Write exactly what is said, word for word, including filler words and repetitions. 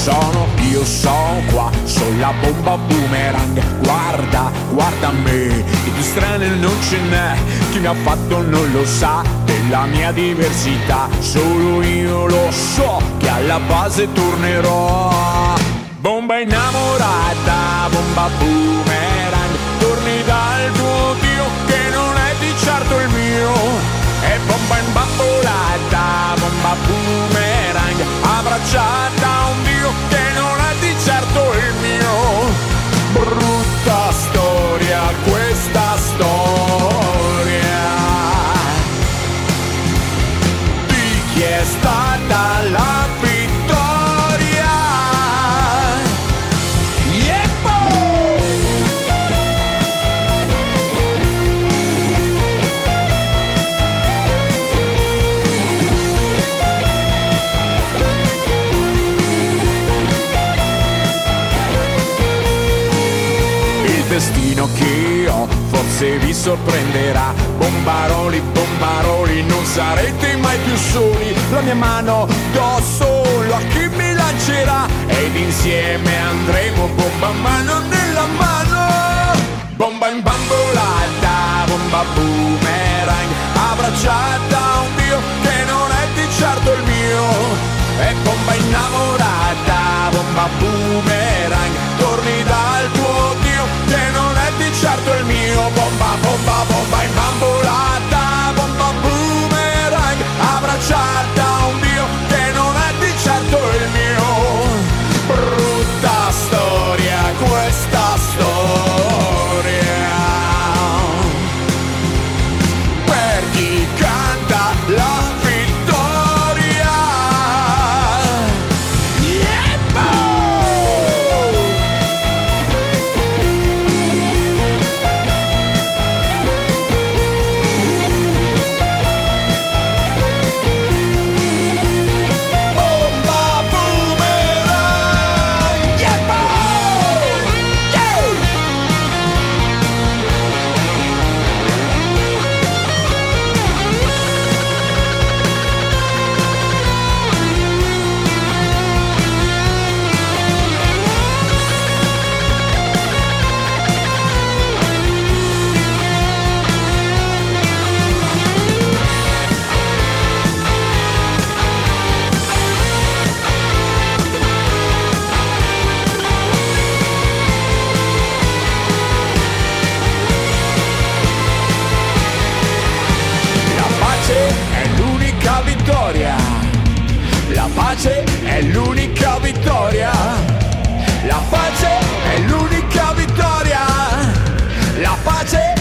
sono, io sono qua, sono la bomba boomerang. Guarda, guarda me, di più strano non ce n'è, chi mi ha fatto non lo sa, della mia diversità, solo io lo so, che alla base tornerò. Bomba innamorata, bomba boomerang, torni dal tuo Dio che non è di certo il mio. E bomba imbambolata, bomba boomerang, abbracciata a un Dio che non è di certo il mio. Brutta storia, questa storia di chi è stata la vittoria. Yeah, boy! Il destino che ho forse vi sorprenderà. Bombaroli, bombaroli, non sarete mai più soli. La mia mano do solo a chi mi lancerà, ed insieme andremo bomba a mano nella mano. Bomba imbambolata, bomba boomerang, abbracciata a un Dio che non è di certo il mio. E bomba innamorata, bomba boomerang, torni dal tuo Dio che non è di certo il mio. Bomba, bomba, bomba imbambolata, bomba boomerang, abbracciata a un Dio che non è di certo il mio. Brutta storia, questa storia, per chi canta la vittoria. Yeah, boy! Bomba boomerang, yeah, boy! Yeah! La pace è l'unica vittoria. La pace è l'unica vittoria. La pace è l'unica vittoria. La pace